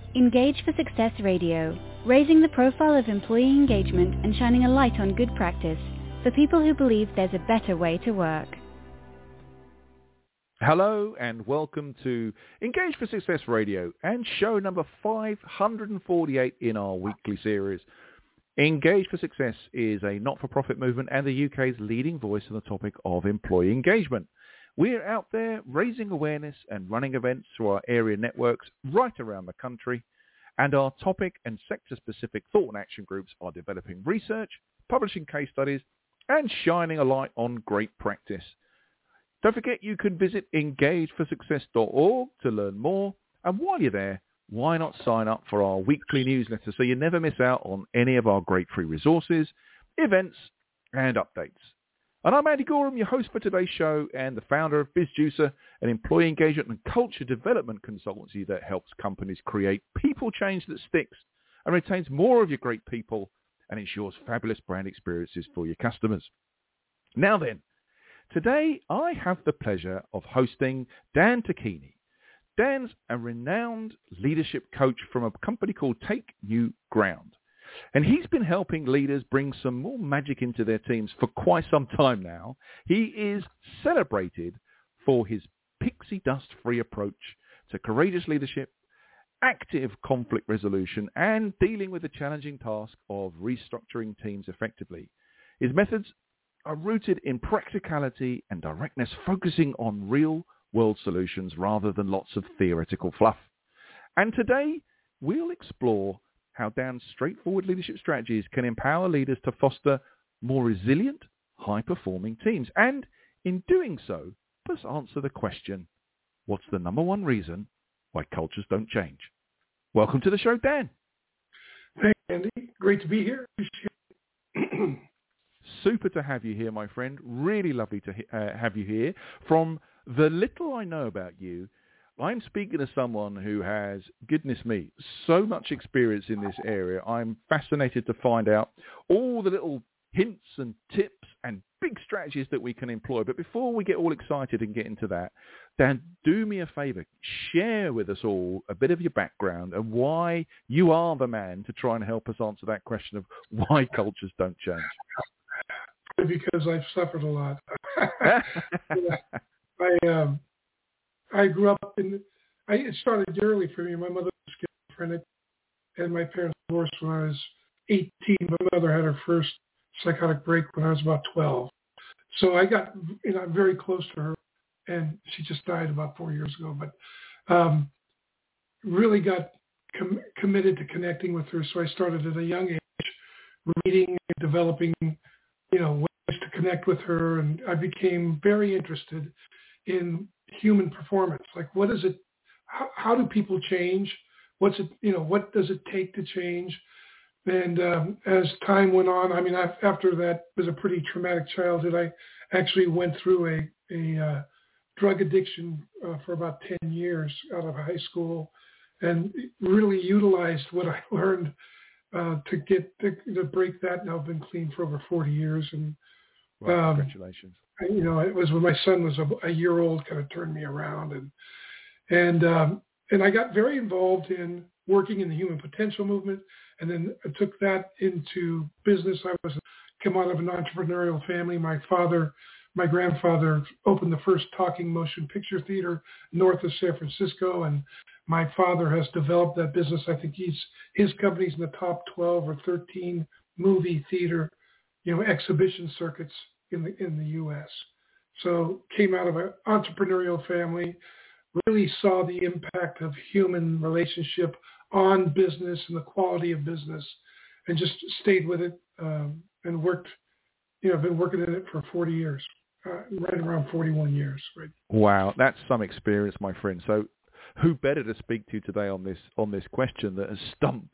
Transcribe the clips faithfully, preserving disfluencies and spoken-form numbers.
Engage for Success Radio, raising the profile of employee engagement and shining a light on good practice for people who believe there's a better way to work. Hello and welcome to Engage for Success Radio and show number five hundred forty-eight in our weekly series. Engage for Success is a not-for-profit movement and the U K's leading voice on the topic of employee engagement. We're out there raising awareness and running events through our area networks right around the country, and our topic and sector-specific thought and action groups are developing research, publishing case studies, and shining a light on great practice. Don't forget you can visit engage for success dot org to learn more, and while you're there, why not sign up for our weekly newsletter so you never miss out on any of our great free resources, events, and updates. And I'm Andy Gorham, your host for today's show and the founder of BizJuicer, an employee engagement and culture development consultancy that helps companies create people change that sticks and retains more of your great people and ensures fabulous brand experiences for your customers. Now then, today I have the pleasure of hosting Dan Tacchini. Dan's a renowned leadership coach from a company called Take New Ground. And he's been helping leaders bring some more magic into their teams for quite some time now. He is celebrated for his pixie dust-free approach to courageous leadership, active conflict resolution, and dealing with the challenging task of restructuring teams effectively. His methods are rooted in practicality and directness, focusing on real-world solutions rather than lots of theoretical fluff. And today, we'll explore how Dan's straightforward leadership strategies can empower leaders to foster more resilient, high-performing teams. And in doing so, let's answer the question, what's the number one reason why cultures don't change? Welcome to the show, Dan. Thanks, Andy. Great to be here. Super to have you here, my friend. Really lovely to uh, have you here. From the little I know about you, I'm speaking to someone who has, goodness me, so much experience in this area. I'm fascinated to find out all the little hints and tips and big strategies that we can employ. But before we get all excited and get into that, Dan, do me a favor. Share with us all a bit of your background and why you are the man to try and help us answer that question of why cultures don't change. Because I've suffered a lot. I um, I grew up in, I, it started early for me. My mother was schizophrenic, and my parents divorced when I was eighteen. My mother had her first psychotic break when I was about twelve. So I got, you know, very close to her, and she just died about four years ago. But um, really got com- committed to connecting with her. So I started at a young age, reading and developing, you know, ways to connect with her, and I became very interested in human performance. Like, what is it? How, how do people change? What's it? You know, what does it take to change? And um, as time went on, I mean, I, after that was a pretty traumatic childhood. I actually went through a a uh, drug addiction uh, for about ten years out of high school, and really utilized what I learned uh, to get to, to break that. Now I've been clean for over forty years, and well, um, congratulations. You know, it was when my son was a, a year old, kind of turned me around, and and um, and I got very involved in working in the human potential movement, and then I took that into business. I was come out of an entrepreneurial family. My father, my grandfather, opened the first talking motion picture theater north of San Francisco, and my father has developed that business. I think he's his company's in the top twelve or thirteen movie theater, you know, exhibition circuits in the in the U S. So came out of an entrepreneurial family, really saw the impact of human relationship on business and the quality of business, and just stayed with it um, and worked. You know, I've been working in it for forty years, uh, right around forty-one years. Right. Wow, that's some experience, my friend. So, who better to speak to today on this on this question that has stumped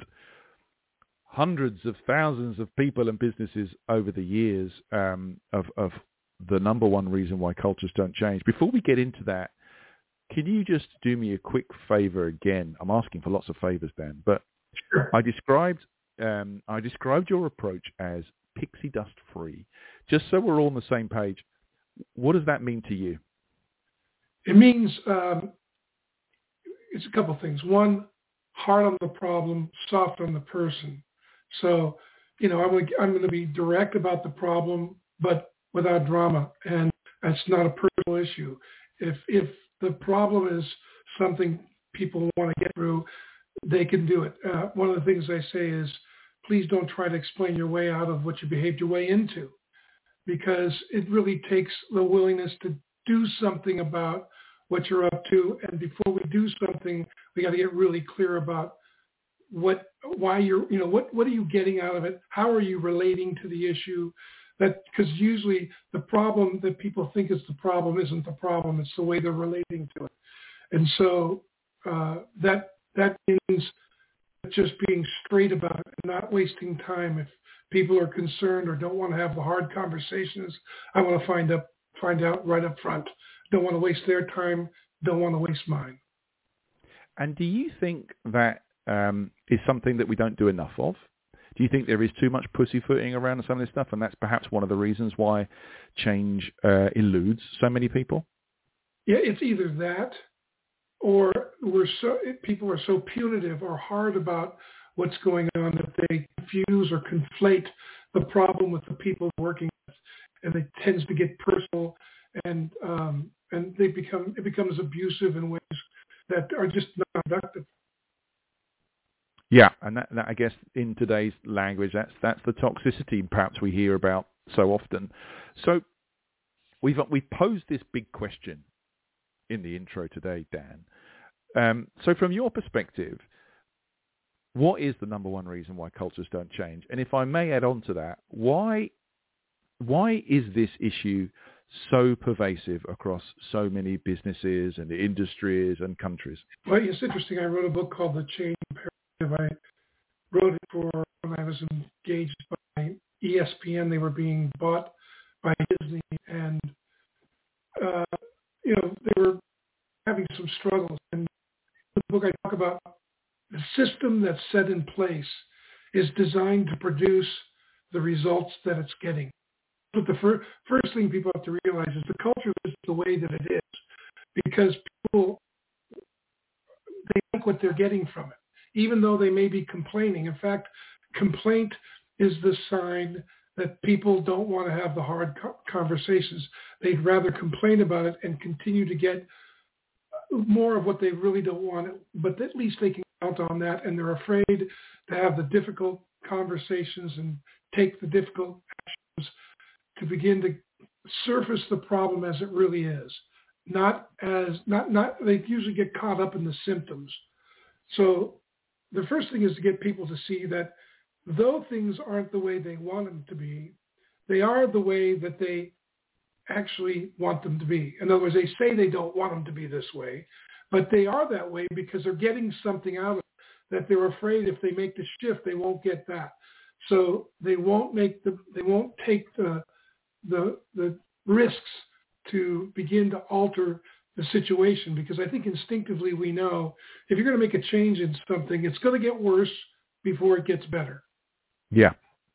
hundreds of thousands of people and businesses over the years um, of, of the number one reason why cultures don't change. Before we get into that, can you just do me a quick favor again? I'm asking for lots of favors, Dan, but sure. I described um, I described your approach as pixie dust free. Just so we're all on the same page, what does that mean to you? It means um, it's a couple things. One, hard on the problem, soft on the person. So, you know, I'm going to, I'm going to be direct about the problem, but without drama. And that's not a personal issue. If if the problem is something people want to get through, they can do it. Uh, one of the things I say is, please don't try to explain your way out of what you behaved your way into, because it really takes the willingness to do something about what you're up to. And before we do something, we got to get really clear about what, why you're, you know, what, what are you getting out of it? How are you relating to the issue? That, because usually the problem that people think is the problem isn't the problem. It's the way they're relating to it. And so uh, that, that means just being straight about it and not wasting time. If people are concerned or don't want to have the hard conversations, I want to find up, find out right up front. Don't want to waste their time. Don't want to waste mine. And do you think that um, is something that we don't do enough of? Do you think there is too much pussyfooting around some of this stuff, and that's perhaps one of the reasons why change uh, eludes so many people? Yeah, it's either that, or we're so people are so punitive or hard about what's going on that they confuse or conflate the problem with the people working with, and it tends to get personal, and um, and they become it becomes abusive in ways that are just not productive. Yeah, and that, that I guess in today's language, that's that's the toxicity perhaps we hear about so often. So we've we've posed this big question in the intro today, Dan. Um, so from your perspective, what is the number one reason why cultures don't change? And if I may add on to that, why why is this issue so pervasive across so many businesses and industries and countries? Well, it's interesting. I wrote a book called The Change Imperative. I wrote it for when I was engaged by E S P N. They were being bought by Disney, and uh, you know they were having some struggles. And in the book, I talk about the system that's set in place is designed to produce the results that it's getting. But the fir- first thing people have to realize is the culture is the way that it is because people, they like what they're getting from it, even though they may be complaining. In fact, complaint is the sign that people don't want to have the hard co- conversations. They'd rather complain about it and continue to get more of what they really don't want, but at least they can count on that, and they're afraid to have the difficult conversations and take the difficult actions to begin to surface the problem as it really is. Not as, not, not, they usually get caught up in the symptoms. So the first thing is to get people to see that though things aren't the way they want them to be, they are the way that they actually want them to be. In other words, they say they don't want them to be this way, but they are that way because they're getting something out of it that they're afraid if they make the shift, they won't get that. So they won't make the, they won't take the, the, the risks to begin to alter the situation, because I think instinctively we know if you're going to make a change in something, it's going to get worse before it gets better. Yeah.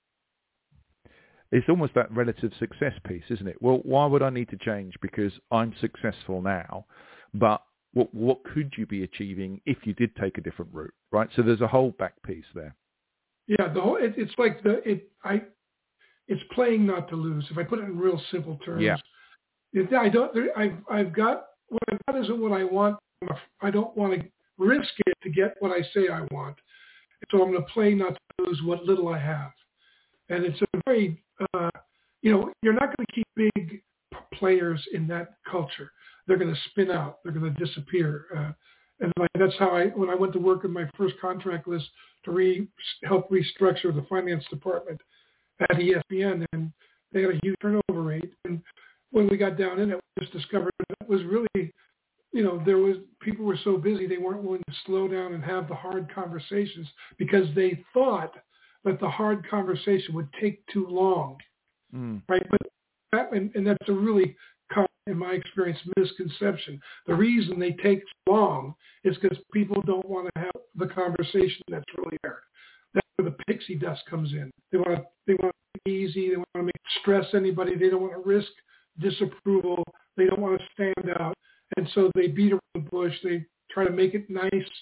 It's almost that relative success piece, isn't it? Well, why would I need to change because I'm successful now? But what what could you be achieving if you did take a different route, right? So there's a whole back piece there. Yeah, the whole it, it's like the it I it's playing not to lose. If I put it in real simple terms, yeah. If I don't. I've I've got what I've got isn't what I want. I don't want to risk it to get what I say I want. So I'm going to play not to lose what little I have. And it's a very, uh, you know, you're not going to keep big players in that culture. They're going to spin out. They're going to disappear. Uh, and like, that's how I, when I went to work in my first contract list to re, help restructure the finance department at E S P N, and they had a huge turnover rate. And when we got down in it, we just discovered it was really, you know, there was, people were so busy they weren't willing to slow down and have the hard conversations because they thought that the hard conversation would take too long, mm. right? But that, and, and that's a really, in my experience, misconception. The reason they take long is because people don't want to have the conversation that's really there. That's where the pixie dust comes in. They want to, they want to be easy. They want to make stress anybody. They don't want to risk disapproval. They don't want to stand out. And so they beat around the bush. They try to make it nice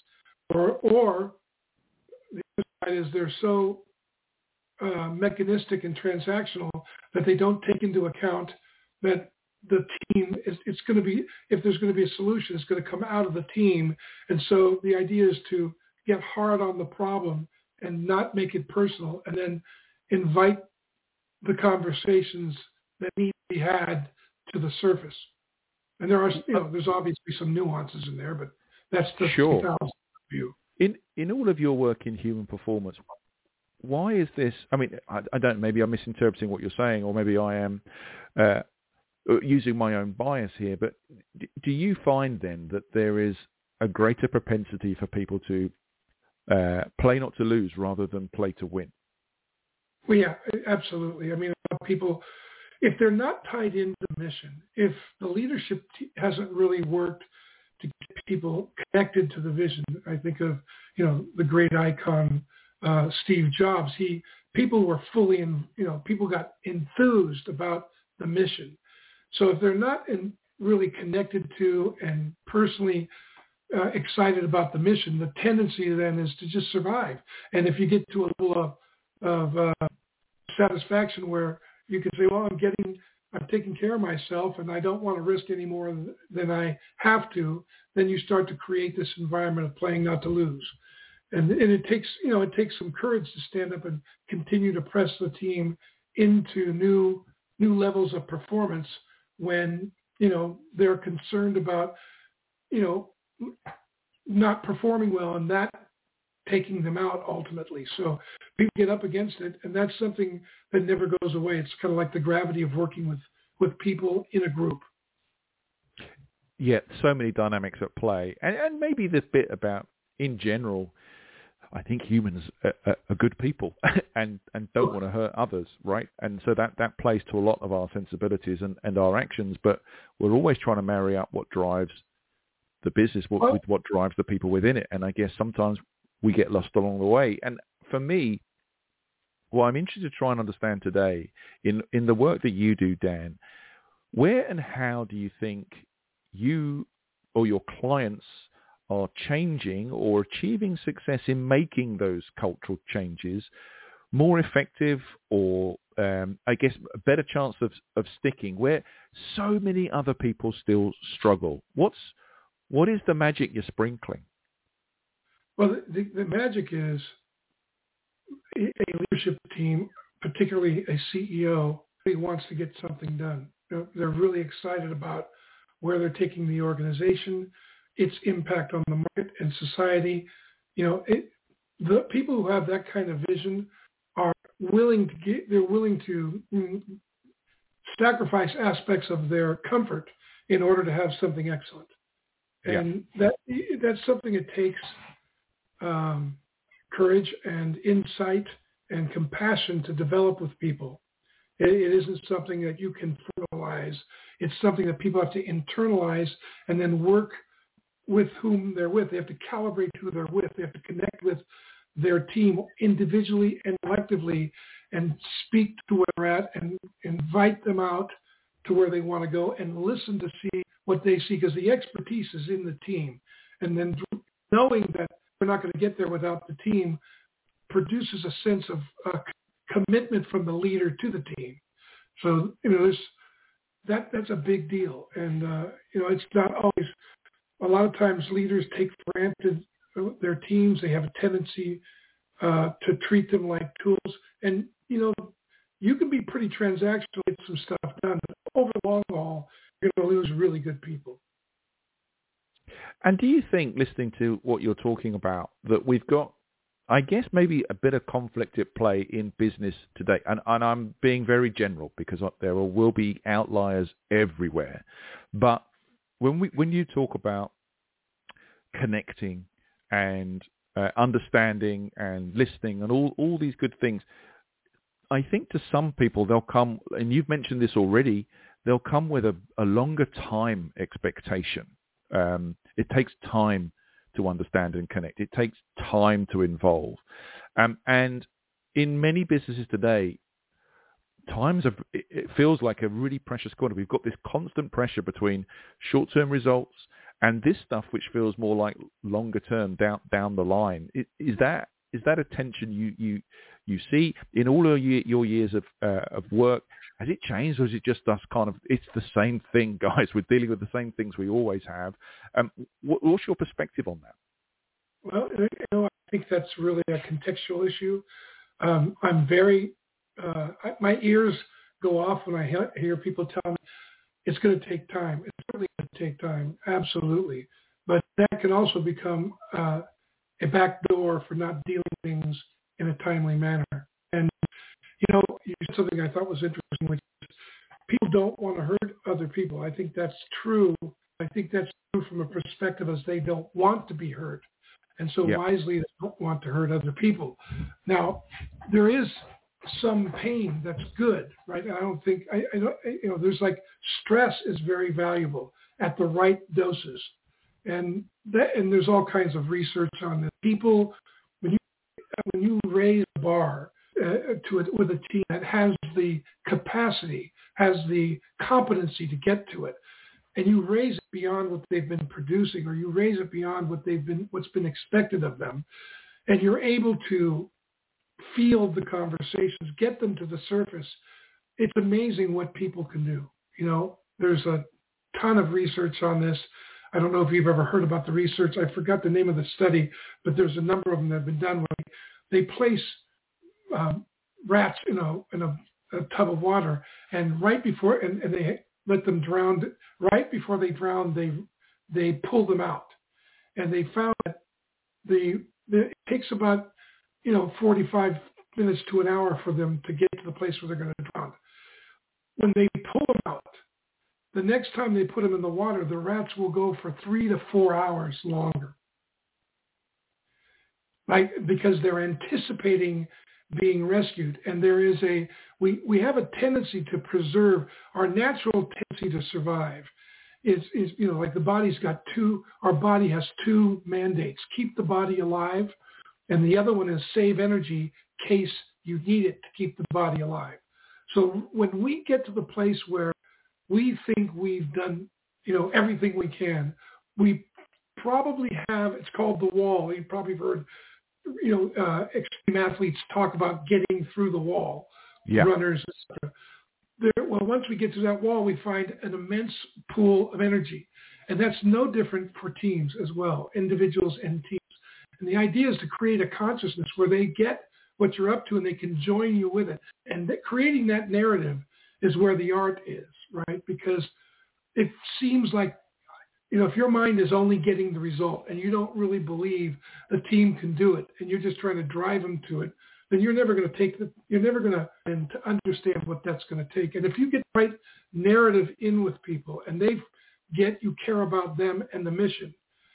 Or, or the other side is they're so uh, mechanistic and transactional that they don't take into account that the team is, it's going to be, if there's going to be a solution, it's going to come out of the team. And so the idea is to get hard on the problem and not make it personal, and then invite the conversations that need to be had to the surface. And there are, you know, there's obviously some nuances in there, but that's the sure. view. In in all of your work in human performance, why is this? I mean, I, I don't. Maybe I'm misinterpreting what you're saying, or maybe I am uh, using my own bias here. But do you find then that there is a greater propensity for people to uh, play not to lose rather than play to win? Well, yeah, absolutely. I mean, people, if they're not tied into the mission, if the leadership t- hasn't really worked to get people connected to the vision, I think of, you know, the great icon, uh, Steve Jobs. He, people were fully in, you know, people got enthused about the mission. So if they're not in, really connected to and personally uh, excited about the mission, the tendency then is to just survive. And if you get to a level of, of uh, satisfaction where you can say, well, I'm getting, I'm taking care of myself and I don't want to risk any more than I have to, then you start to create this environment of playing not to lose. And, and it takes, you know, it takes some courage to stand up and continue to press the team into new, new levels of performance when, you know, they're concerned about, you know, not performing well and that taking them out ultimately. So people get up against it, and that's something that never goes away. It's kind of like the gravity of working with, with people in a group. Yeah, so many dynamics at play. And, and maybe this bit about, in general, I think humans are, are, are good people and, and don't want to hurt others, right? And so that, that plays to a lot of our sensibilities and, and our actions, but we're always trying to marry up what drives the business with, with what drives the people within it. And I guess sometimes we get lost along the way. And for me, what I'm interested to try and understand today in, in the work that you do, Dan, where and how do you think you or your clients are changing or achieving success in making those cultural changes more effective or, um, I guess, a better chance of, of sticking where so many other people still struggle? What's, what is the magic you're sprinkling? Well, the, the magic is a leadership team, particularly a C E O, who wants to get something done. You know, they're really excited about where they're taking the organization, its impact on the market and society. You know, it, the people who have that kind of vision are willing to get, they're willing to mm, sacrifice aspects of their comfort in order to have something excellent. And yeah. that that's something it takes um, courage and insight and compassion to develop with people. It, it isn't something that you can formalize. It's something that people have to internalize and then work with whom they're with. They have to calibrate who they're with. They have to connect with their team individually and collectively and speak to where they're at and invite them out to where they want to go and listen to see what they see, because the expertise is in the team. And then knowing that we're not going to get there without the team produces a sense of uh, commitment from the leader to the team. So, you know, there's, that that's a big deal. And, uh, you know, it's not always, a lot of times leaders take for granted their teams. They have a tendency uh, to treat them like tools. And, you know, you can be pretty transactional, get some stuff done, but over the long haul, you're going to lose really good people. And do you think, listening to what you're talking about, that we've got, I guess, maybe a bit of conflict at play in business today? And, and I'm being very general because there will be outliers everywhere. But when we when you talk about connecting and uh, understanding and listening and all, all these good things, I think to some people they'll come, and you've mentioned this already, they'll come with a, a longer time expectation. Um, it takes time to understand and connect. It takes time to involve. Um, and in many businesses today, times are, it feels like a really precious commodity. We've got this constant pressure between short-term results and this stuff which feels more like longer term down down the line. Is, is that is that a tension you you you see in all of your, your years of uh, of work? Has it changed, or is it just us kind of, it's the same thing, guys? We're dealing with the same things we always have. Um, what, what's your perspective on that? Well, you know, I think that's really a contextual issue. Um, I'm very, uh, my ears go off when I hear people tell me it's going to take time. It's certainly going to take time, absolutely. But that can also become uh, a backdoor for not dealing with things in a timely manner. And, you know, you said something I thought was interesting, which is people don't want to hurt other people. I think that's true. I think that's true from a perspective as they don't want to be hurt. And so yep. wisely, they don't want to hurt other people. Now, there is some pain that's good, right? I don't think, I, I don't, you know, there's like stress is very valuable at the right doses. And that, and there's all kinds of research on this. People, when you, when you raise the bar uh, to it with a team that has the capacity, has the competency to get to it, and you raise it beyond what they've been producing, or you raise it beyond what they've been, what's been expected of them, and you're able to field the conversations, get them to the surface, it's amazing what people can do. You know, there's a ton of research on this. I don't know if you've ever heard about the research. I forgot the name of the study, but there's a number of them that have been done where they place um, rats in a in a, a tub of water, and right before, and, and they let them drown. Right before they drown, they they pull them out, and they found that the, the it takes about you know forty-five minutes to an hour for them to get to the place where they're going to drown. When they pull them out, the next time they put them in the water, the rats will go for three to four hours longer, like because they're anticipating being rescued. And there is a, we, we have a tendency to preserve, our natural tendency to survive is, is, you know, like the body's got two, our body has two mandates: keep the body alive, and the other one is save energy in case you need it to keep the body alive. So when we get to the place where we think we've done, you know, everything we can, we probably have, it's called the wall. You've probably heard, you know, uh, extreme athletes talk about getting through the wall, yeah. runners, et cetera. There, well, once we get to that wall, we find an immense pool of energy. And that's no different for teams as well, individuals and teams. And the idea is to create a consciousness where they get what you're up to and they can join you with it. And that creating that narrative is where the art is, right? Because it seems like, you know, if your mind is only getting the result and you don't really believe the team can do it, and you're just trying to drive them to it, then you're never going to take the, you're never going to, and to understand what that's going to take. And if you get the right narrative in with people and they get, you care about them and the mission,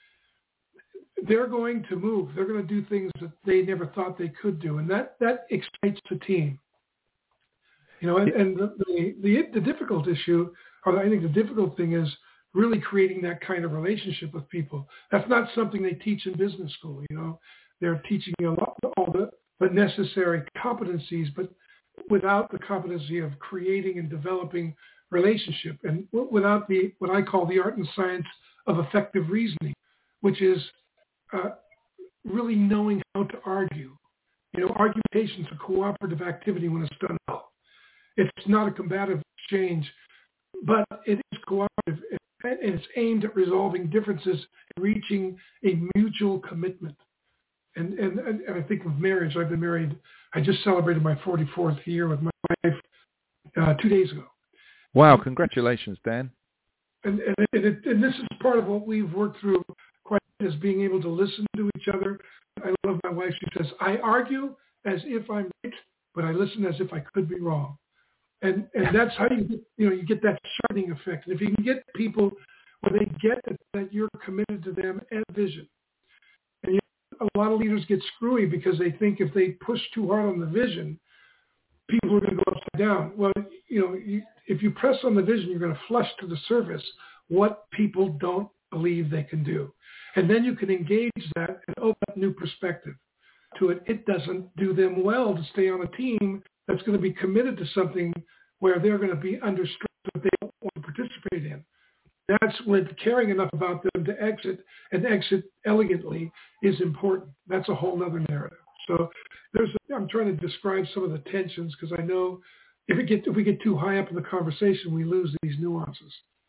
they're going to move. They're going to do things that they never thought they could do. And that, that excites the team. You know, and, and the, the, the, the difficult issue, or I think the difficult thing is really creating that kind of relationship with people. That's not something they teach in business school. You know, they're teaching you a lot, all the, the necessary competencies, but without the competency of creating and developing relationship, and without the, what I call the art and science of effective reasoning, which is uh, really knowing how to argue. You know, argumentation is a cooperative activity when it's done well. It's not a combative exchange, but it is cooperative, and it's aimed at resolving differences and reaching a mutual commitment. And, and, and I think with marriage, I've been married, I just celebrated my forty-fourth year with my wife uh, two days ago. Wow, congratulations, Dan. And, and, and, it, and this is part of what we've worked through quite is being able to listen to each other. I love my wife. She says, I argue as if I'm right, but I listen as if I could be wrong. And and that's how you get, you know, you get that sharpening effect. And if you can get people where they get it, that you're committed to them and vision. And you know, a lot of leaders get screwy because they think if they push too hard on the vision, people are going to go upside down. Well, you know, you, if you press on the vision, you're going to flush to the surface what people don't believe they can do. And then you can engage that and open up new perspective to it. It doesn't do them well to stay on a team that's going to be committed to something where they're going to be under stress that they don't want to participate in. That's when caring enough about them to exit and exit elegantly is important. That's a whole other narrative. So there's, I'm trying to describe some of the tensions because I know if it get if we get too high up in the conversation, we lose these nuances.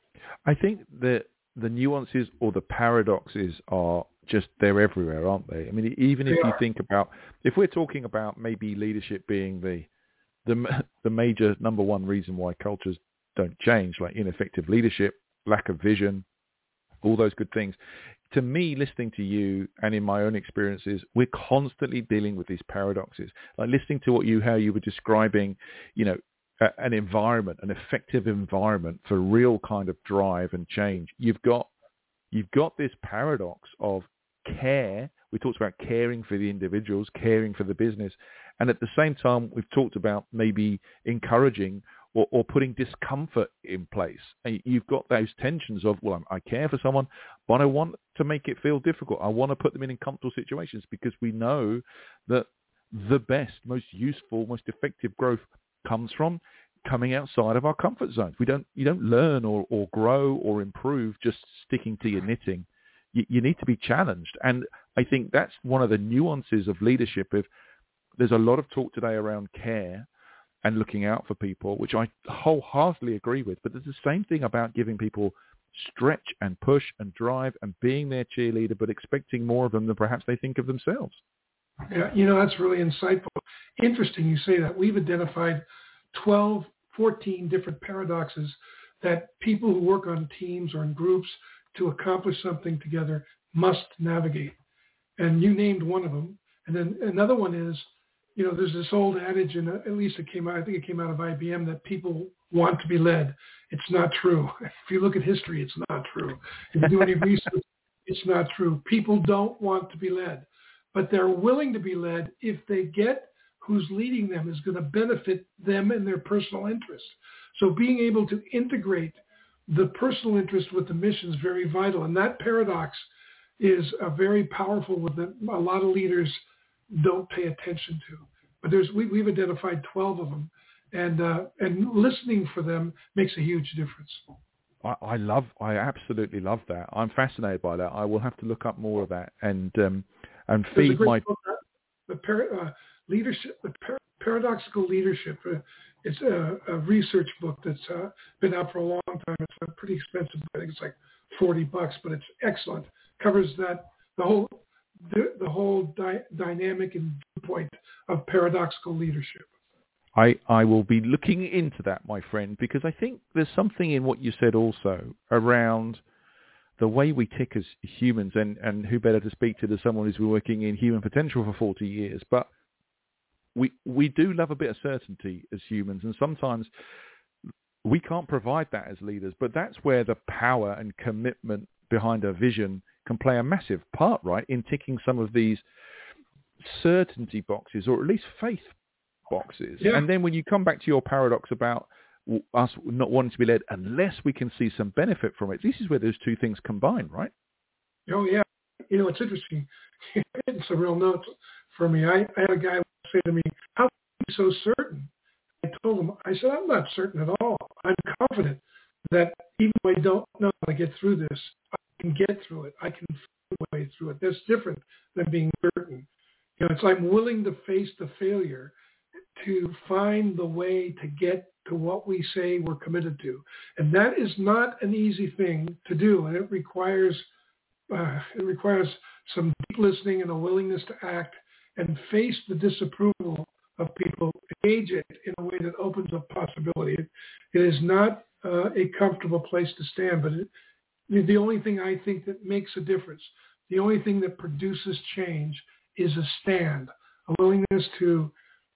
I think that the nuances or the paradoxes are just, they're everywhere, aren't they? I mean, even if They you are. think about, if we're talking about maybe leadership being the, the, the major number one reason why cultures don't change, like ineffective leadership, lack of vision, all those good things. To me, listening to you and in my own experiences, we're constantly dealing with these paradoxes. Like listening to what you, how you were describing, you know, a, an environment, an effective environment for real kind of drive and change. You've got, you've got this paradox of care. We talked about caring for the individuals, caring for the business. And at the same time, we've talked about maybe encouraging Or, or putting discomfort in place. And you've got those tensions of, well, I care for someone, but I want to make it feel difficult. I want to put them in uncomfortable situations because we know that the best, most useful, most effective growth comes from coming outside of our comfort zones. We don't, you don't learn or, or grow or improve just sticking to your knitting. You, you need to be challenged. And I think that's one of the nuances of leadership. If there's a lot of talk today around care and looking out for people, which I wholeheartedly agree with. But there's the same thing about giving people stretch and push and drive and being their cheerleader, but expecting more of them than perhaps they think of themselves. Yeah, you know, that's really insightful. Interesting you say that. We've identified twelve, fourteen different paradoxes that people who work on teams or in groups to accomplish something together must navigate. And you named one of them. And then another one is, you know, there's this old adage, and at least it came out, I think it came out of I B M, that people want to be led. It's not true. If you look at history, it's not true. If you do any research, it's not true. People don't want to be led, but they're willing to be led if they get who's leading them is going to benefit them and their personal interest. So being able to integrate the personal interest with the mission is very vital. And that paradox is a very powerful one that a lot of leaders don't pay attention to. But there's we, we've identified twelve of them, and uh, and listening for them makes a huge difference. I, I love, I absolutely love that. I'm fascinated by that. I will have to look up more of that and um, and There's a feed great my book, uh, the par- uh, leadership, the par- paradoxical leadership. Uh, it's a, a research book that's uh, been out for a long time. It's uh, pretty expensive. I think it's like forty bucks, but it's excellent. Covers that the whole. The, the whole di- dynamic and viewpoint of paradoxical leadership. I, I will be looking into that, my friend, because I think there's something in what you said also around the way we tick as humans, and, and who better to speak to than someone who's been working in human potential for forty years. But we we do love a bit of certainty as humans, and sometimes we can't provide that as leaders, but that's where the power and commitment behind a vision can play a massive part, right, in ticking some of these certainty boxes, or at least faith boxes. Yeah. And then when you come back to your paradox about us not wanting to be led unless we can see some benefit from it, this is where those two things combine, right? Oh, yeah. You know, it's interesting. It's a real note for me. I, I had a guy say to me, how can you be so certain? I told him, I said, I'm not certain at all. I'm confident that even though I don't know how to get through this, I can get through it. I can find a way through it. That's different than being certain. You know, it's I'm willing to face the failure to find the way to get to what we say we're committed to. And that is not an easy thing to do. And it requires uh, it requires some deep listening and a willingness to act and face the disapproval of people, engage it in a way that opens up possibility. It, it is not uh, a comfortable place to stand, but it, the only thing I think that makes a difference, the only thing that produces change is a stand, a willingness to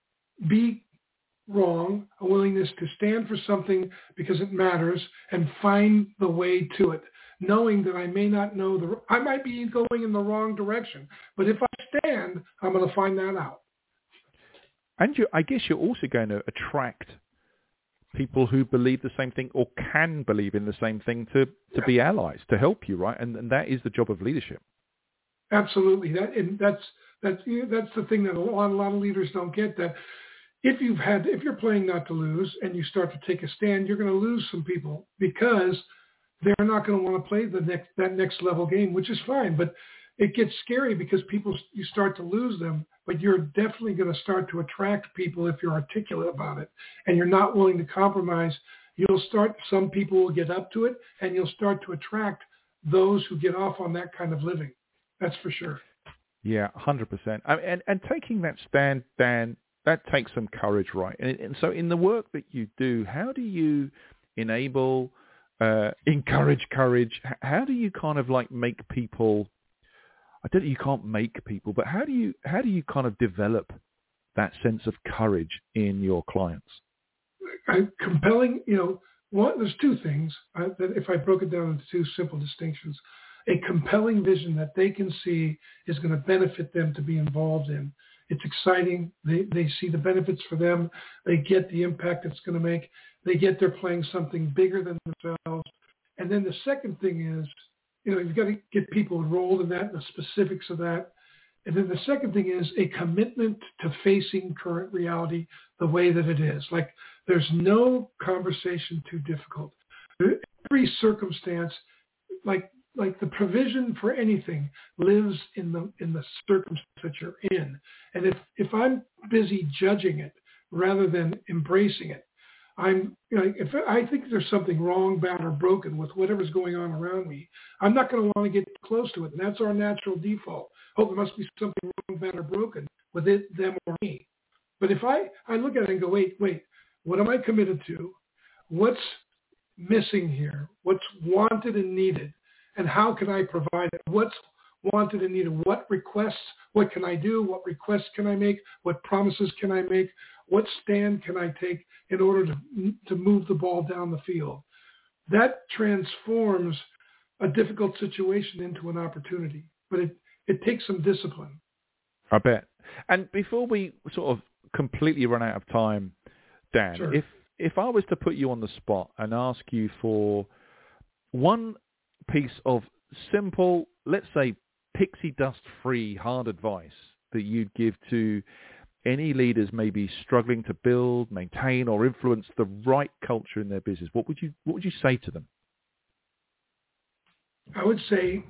be wrong, a willingness to stand for something because it matters and find the way to it, knowing that I may not know the, I might be going in the wrong direction, but if I stand, I'm going to find that out. And you, I guess you're also going to attract people who believe the same thing or can believe in the same thing to, to Yeah. be allies, to help you, right? And, and that is the job of leadership. Absolutely. That and that's that's that's the thing that a lot, a lot of leaders don't get, that if you've had if you're playing not to lose and you start to take a stand, you're going to lose some people because they're not going to want to play the next that next level game, which is fine. But it gets scary because people, you start to lose them, but you're definitely going to start to attract people if you're articulate about it and you're not willing to compromise. You'll start, some people will get up to it, and you'll start to attract those who get off on that kind of living. That's for sure. Yeah, one hundred percent. I mean, and, and taking that stand, Dan, that takes some courage, right? And, and so in the work that you do, how do you enable, uh, encourage courage? How do you kind of like make people, I don't know, you can't make people, but how do you, how do you kind of develop that sense of courage in your clients? I, compelling, you know, one, there's two things uh, that if I broke it down into two simple distinctions, a compelling vision that they can see is going to benefit them to be involved in. It's exciting. They they see the benefits for them. They get the impact it's going to make. They get they're playing something bigger than themselves. And then the second thing is, you know, you've got to get people enrolled in that, the specifics of that. And then the second thing is a commitment to facing current reality the way that it is. Like, there's no conversation too difficult. Every circumstance, like like the provision for anything, lives in the in the circumstance that you're in. And if if I'm busy judging it rather than embracing it, I'm, you know, if I think there's something wrong, bad, or broken with whatever's going on around me, I'm not going to want to get close to it. And that's our natural default. Oh, there must be something wrong, bad, or broken with it, them, or me. But if I, I look at it and go, wait, wait, what am I committed to? What's missing here? What's wanted and needed? And how can I provide it? What's wanted and needed? What requests, what can I do? What requests can I make? What promises can I make? What stand can I take in order to to move the ball down the field? That transforms a difficult situation into an opportunity, but it, it takes some discipline. I bet. And before we sort of completely run out of time, Dan, Sure. if if I was to put you on the spot and ask you for one piece of simple, let's say pixie dust free hard advice that you'd give to any leaders maybe struggling to build, maintain, or influence the right culture in their business, what would you what would you say to them? I would say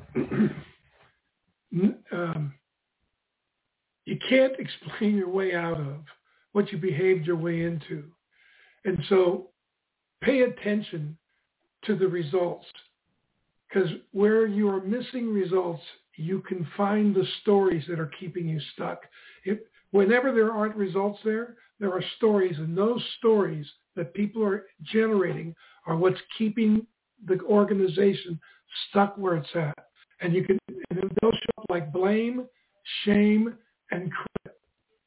um, you can't explain your way out of what you behaved your way into. And so pay attention to the results, because where you are missing results, you can find the stories that are keeping you stuck. If, whenever there aren't results there, there are stories, and those stories that people are generating are what's keeping the organization stuck where it's at. And you can, and those show up like blame, shame, and credit.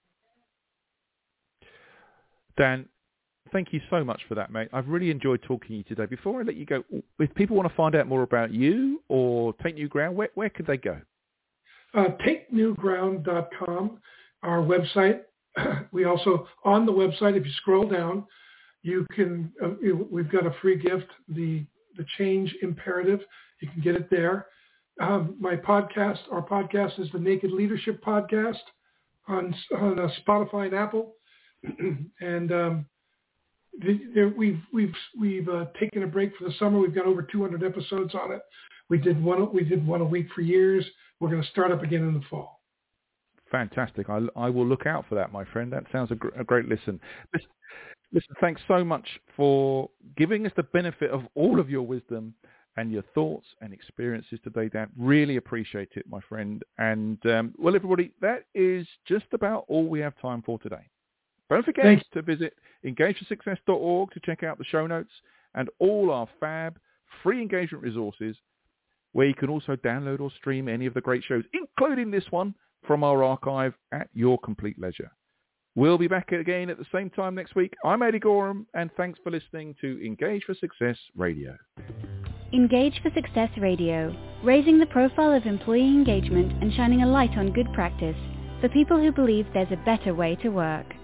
Dan, thank you so much for that, mate. I've really enjoyed talking to you today. Before I let you go, if people want to find out more about you or Take New Ground, where, where could they go? Uh, take new ground dot com, our website. We also, on the website, if you scroll down, you can, uh, we've got a free gift, the the Change Imperative. You can get it there. Um, my podcast, our podcast is the Naked Leadership Podcast on, on uh, Spotify and Apple. and um, the, the, we've we've we've uh, taken a break for the summer. We've got over two hundred episodes on it. We did one we did one a week for years. We're going to start up again in the fall. Fantastic. I, I will look out for that, my friend. That sounds a, gr- a great listen. listen. Listen, thanks so much for giving us the benefit of all of your wisdom and your thoughts and experiences today, Dan. Really appreciate it, my friend. And, um, well, everybody, that is just about all we have time for today. Don't forget Thanks. to visit engage for success dot org to check out the show notes and all our fab free engagement resources, where you can also download or stream any of the great shows, including this one, from our archive at your complete leisure. We'll be back again at the same time next week. I'm Eddie Gorham, and thanks for listening to Engage for Success Radio. Engage for Success Radio, raising the profile of employee engagement and shining a light on good practice for people who believe there's a better way to work.